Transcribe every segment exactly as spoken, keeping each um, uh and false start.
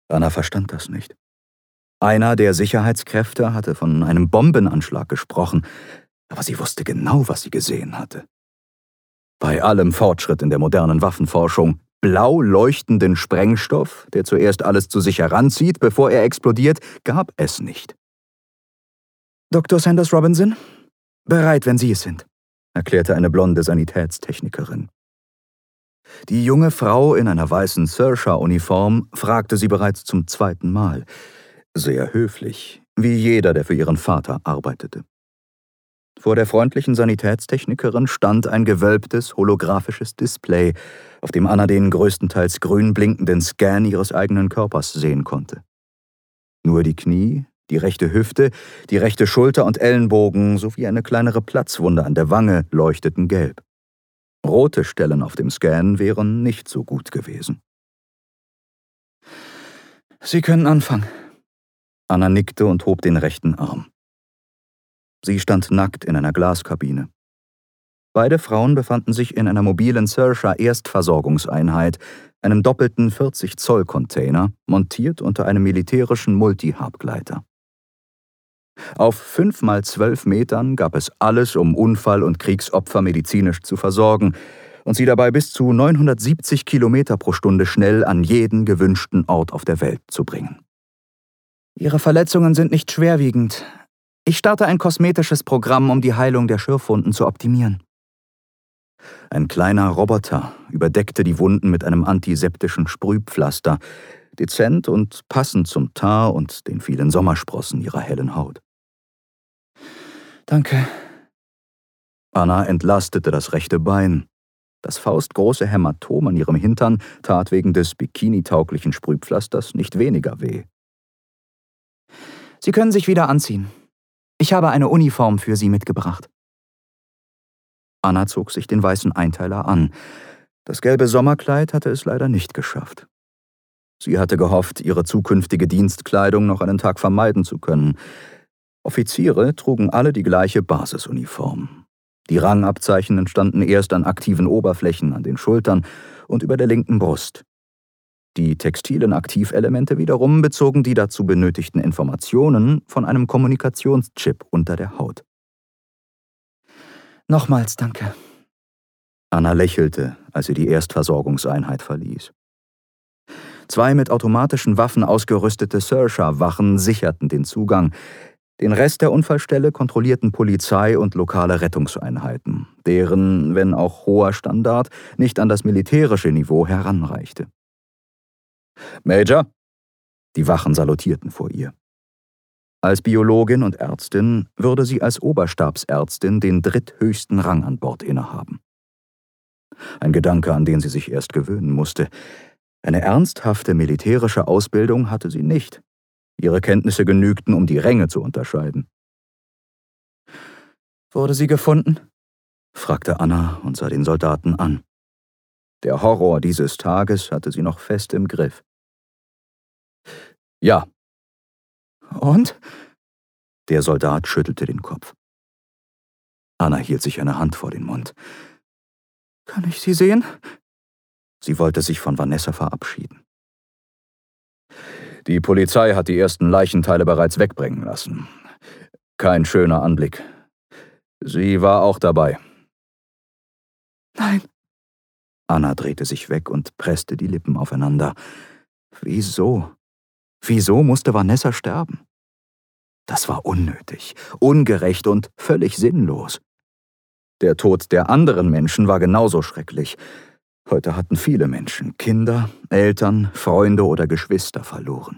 Anna verstand das nicht. Einer der Sicherheitskräfte hatte von einem Bombenanschlag gesprochen, aber sie wusste genau, was sie gesehen hatte. Bei allem Fortschritt in der modernen Waffenforschung, blau leuchtenden Sprengstoff, der zuerst alles zu sich heranzieht, bevor er explodiert, gab es nicht. »Doktor Sanders Robinson? Bereit, wenn Sie es sind«, erklärte eine blonde Sanitätstechnikerin. Die junge Frau in einer weißen Searcher-Uniform fragte sie bereits zum zweiten Mal. Sehr höflich, wie jeder, der für ihren Vater arbeitete. Vor der freundlichen Sanitätstechnikerin stand ein gewölbtes, holographisches Display, auf dem Anna den größtenteils grün blinkenden Scan ihres eigenen Körpers sehen konnte. Nur die Knie, die rechte Hüfte, die rechte Schulter und Ellenbogen sowie eine kleinere Platzwunde an der Wange leuchteten gelb. Rote Stellen auf dem Scan wären nicht so gut gewesen. »Sie können anfangen.« Anna nickte und hob den rechten Arm. Sie stand nackt in einer Glaskabine. Beide Frauen befanden sich in einer mobilen Searcher-Erstversorgungseinheit, einem doppelten vierzig Zoll Container, montiert unter einem militärischen Multi-Hub-Gleiter. Auf fünf mal zwölf Metern gab es alles, um Unfall- und Kriegsopfer medizinisch zu versorgen und sie dabei bis zu neunhundertsiebzig Kilometer pro Stunde schnell an jeden gewünschten Ort auf der Welt zu bringen. »Ihre Verletzungen sind nicht schwerwiegend. Ich starte ein kosmetisches Programm, um die Heilung der Schürfwunden zu optimieren.« Ein kleiner Roboter überdeckte die Wunden mit einem antiseptischen Sprühpflaster, dezent und passend zum Teint und den vielen Sommersprossen ihrer hellen Haut. »Danke.« Anna entlastete das rechte Bein. Das faustgroße Hämatom an ihrem Hintern tat wegen des bikinitauglichen Sprühpflasters nicht weniger weh. »Sie können sich wieder anziehen. Ich habe eine Uniform für Sie mitgebracht.« Anna zog sich den weißen Einteiler an. Das gelbe Sommerkleid hatte es leider nicht geschafft. Sie hatte gehofft, ihre zukünftige Dienstkleidung noch einen Tag vermeiden zu können. Offiziere trugen alle die gleiche Basisuniform. Die Rangabzeichen entstanden erst an aktiven Oberflächen an den Schultern und über der linken Brust. Die textilen Aktivelemente wiederum bezogen die dazu benötigten Informationen von einem Kommunikationschip unter der Haut. »Nochmals danke.« Anna lächelte, als sie die Erstversorgungseinheit verließ. Zwei mit automatischen Waffen ausgerüstete Searcher-Wachen sicherten den Zugang. Den Rest der Unfallstelle kontrollierten Polizei und lokale Rettungseinheiten, deren, wenn auch hoher Standard, nicht an das militärische Niveau heranreichte. »Major!« Die Wachen salutierten vor ihr. Als Biologin und Ärztin würde sie als Oberstabsärztin den dritthöchsten Rang an Bord innehaben. Ein Gedanke, an den sie sich erst gewöhnen musste. Eine ernsthafte militärische Ausbildung hatte sie nicht. Ihre Kenntnisse genügten, um die Ränge zu unterscheiden. »Wurde sie gefunden?« fragte Anna und sah den Soldaten an. Der Horror dieses Tages hatte sie noch fest im Griff. »Ja.« »Und?« Der Soldat schüttelte den Kopf. Anna hielt sich eine Hand vor den Mund. »Kann ich Sie sehen?« Sie wollte sich von Vanessa verabschieden. »Die Polizei hat die ersten Leichenteile bereits wegbringen lassen. Kein schöner Anblick. Sie war auch dabei.« »Nein.« Anna drehte sich weg und presste die Lippen aufeinander. Wieso? Wieso musste Vanessa sterben? Das war unnötig, ungerecht und völlig sinnlos. Der Tod der anderen Menschen war genauso schrecklich. Heute hatten viele Menschen Kinder, Eltern, Freunde oder Geschwister verloren.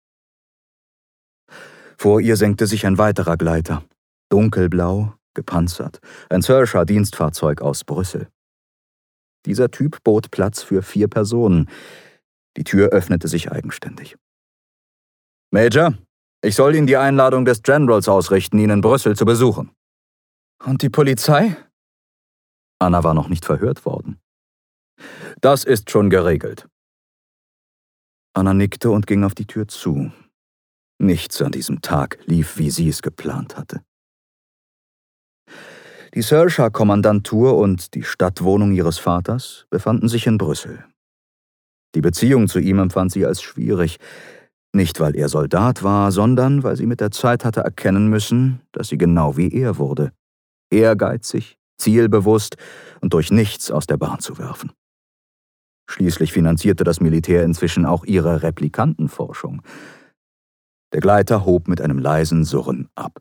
Vor ihr senkte sich ein weiterer Gleiter, dunkelblau, gepanzert, ein Searcher-Dienstfahrzeug aus Brüssel. Dieser Typ bot Platz für vier Personen. Die Tür öffnete sich eigenständig. »Major, ich soll Ihnen die Einladung des Generals ausrichten, ihn in Brüssel zu besuchen.« »Und die Polizei?« Anna war noch nicht verhört worden. »Das ist schon geregelt.« Anna nickte und ging auf die Tür zu. Nichts an diesem Tag lief, wie sie es geplant hatte. Die Searcher-Kommandantur und die Stadtwohnung ihres Vaters befanden sich in Brüssel. Die Beziehung zu ihm empfand sie als schwierig, nicht weil er Soldat war, sondern weil sie mit der Zeit hatte erkennen müssen, dass sie genau wie er wurde. Ehrgeizig, zielbewusst und durch nichts aus der Bahn zu werfen. Schließlich finanzierte das Militär inzwischen auch ihre Replikantenforschung. Der Gleiter hob mit einem leisen Surren ab.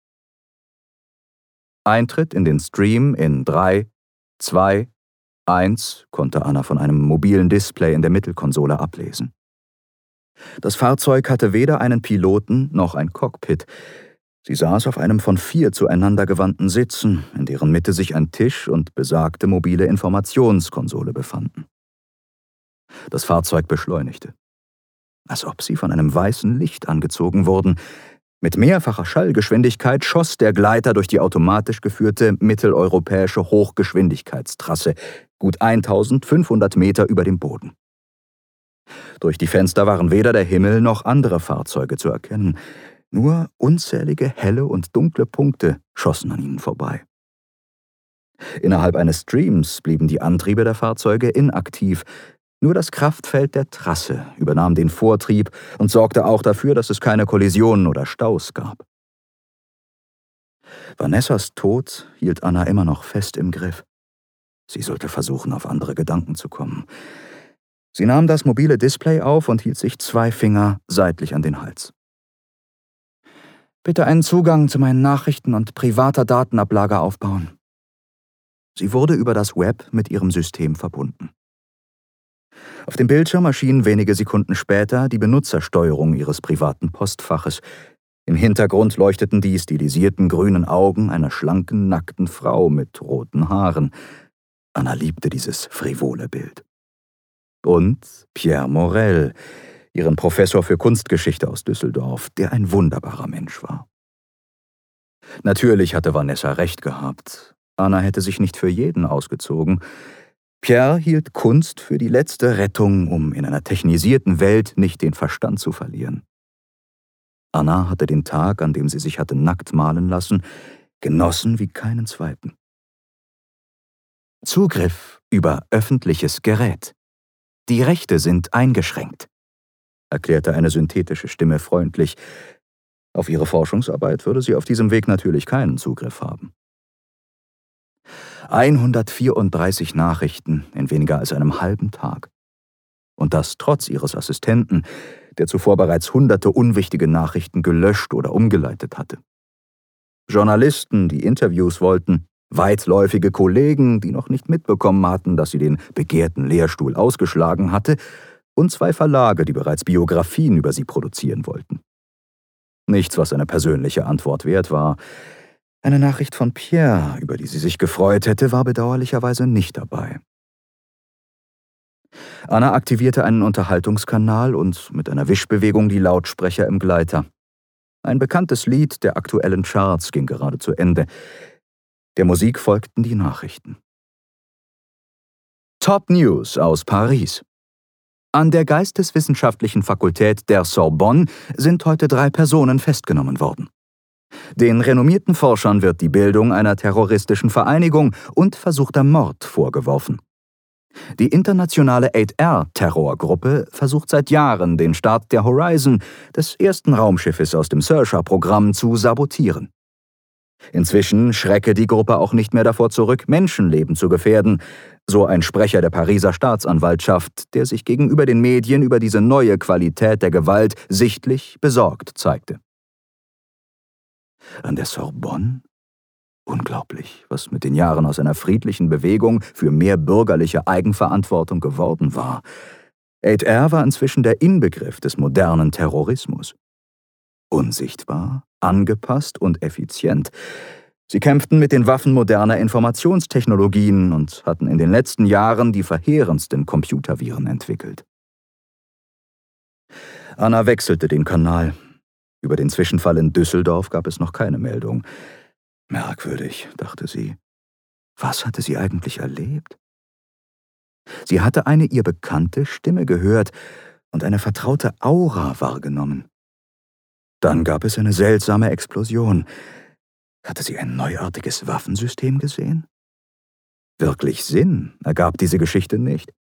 Eintritt in den Stream in drei, zwei, eins konnte Anna von einem mobilen Display in der Mittelkonsole ablesen. Das Fahrzeug hatte weder einen Piloten noch ein Cockpit. Sie saß auf einem von vier zueinander gewandten Sitzen, in deren Mitte sich ein Tisch und besagte mobile Informationskonsole befanden. Das Fahrzeug beschleunigte. Als ob sie von einem weißen Licht angezogen wurden. Mit mehrfacher Schallgeschwindigkeit schoss der Gleiter durch die automatisch geführte mitteleuropäische Hochgeschwindigkeitstrasse, gut eintausendfünfhundert Meter über dem Boden. Durch die Fenster waren weder der Himmel noch andere Fahrzeuge zu erkennen. Nur unzählige helle und dunkle Punkte schossen an ihnen vorbei. Innerhalb eines Streams blieben die Antriebe der Fahrzeuge inaktiv. Nur das Kraftfeld der Trasse übernahm den Vortrieb und sorgte auch dafür, dass es keine Kollisionen oder Staus gab. Vanessas Tod hielt Anna immer noch fest im Griff. Sie sollte versuchen, auf andere Gedanken zu kommen. Sie nahm das mobile Display auf und hielt sich zwei Finger seitlich an den Hals. »Bitte einen Zugang zu meinen Nachrichten und privater Datenablage aufbauen.« Sie wurde über das Web mit ihrem System verbunden. Auf dem Bildschirm erschien wenige Sekunden später die Benutzersteuerung ihres privaten Postfaches. Im Hintergrund leuchteten die stilisierten grünen Augen einer schlanken, nackten Frau mit roten Haaren. Anna liebte dieses frivole Bild. Und Pierre Morel, ihren Professor für Kunstgeschichte aus Düsseldorf, der ein wunderbarer Mensch war. Natürlich hatte Vanessa recht gehabt. Anna hätte sich nicht für jeden ausgezogen. Pierre hielt Kunst für die letzte Rettung, um in einer technisierten Welt nicht den Verstand zu verlieren. Anna hatte den Tag, an dem sie sich hatte nackt malen lassen, genossen wie keinen zweiten. Zugriff über öffentliches Gerät. Die Rechte sind eingeschränkt, erklärte eine synthetische Stimme freundlich. Auf ihre Forschungsarbeit würde sie auf diesem Weg natürlich keinen Zugriff haben. hundertvierunddreißig Nachrichten in weniger als einem halben Tag. Und das trotz ihres Assistenten, der zuvor bereits hunderte unwichtige Nachrichten gelöscht oder umgeleitet hatte. Journalisten, die Interviews wollten, weitläufige Kollegen, die noch nicht mitbekommen hatten, dass sie den begehrten Lehrstuhl ausgeschlagen hatte, und zwei Verlage, die bereits Biografien über sie produzieren wollten. Nichts, was eine persönliche Antwort wert war. Eine Nachricht von Pierre, über die sie sich gefreut hätte, war bedauerlicherweise nicht dabei. Anna aktivierte einen Unterhaltungskanal und mit einer Wischbewegung die Lautsprecher im Gleiter. Ein bekanntes Lied der aktuellen Charts ging gerade zu Ende. Der Musik folgten die Nachrichten. Top News aus Paris. An der Geisteswissenschaftlichen Fakultät der Sorbonne sind heute drei Personen festgenommen worden. Den renommierten Forschern wird die Bildung einer terroristischen Vereinigung und versuchter Mord vorgeworfen. Die internationale acht R-Terrorgruppe versucht seit Jahren, den Start der Horizon, des ersten Raumschiffes aus dem Searcher-Programm, zu sabotieren. Inzwischen schrecke die Gruppe auch nicht mehr davor zurück, Menschenleben zu gefährden, so ein Sprecher der Pariser Staatsanwaltschaft, der sich gegenüber den Medien über diese neue Qualität der Gewalt sichtlich besorgt zeigte. An der Sorbonne? Unglaublich, was mit den Jahren aus einer friedlichen Bewegung für mehr bürgerliche Eigenverantwortung geworden war. acht R war inzwischen der Inbegriff des modernen Terrorismus. Unsichtbar, angepasst und effizient. Sie kämpften mit den Waffen moderner Informationstechnologien und hatten in den letzten Jahren die verheerendsten Computerviren entwickelt. Anna wechselte den Kanal. Über den Zwischenfall in Düsseldorf gab es noch keine Meldung. Merkwürdig, dachte sie. Was hatte sie eigentlich erlebt? Sie hatte eine ihr bekannte Stimme gehört und eine vertraute Aura wahrgenommen. Dann gab es eine seltsame Explosion. Hatte sie ein neuartiges Waffensystem gesehen? Wirklich Sinn ergab diese Geschichte nicht.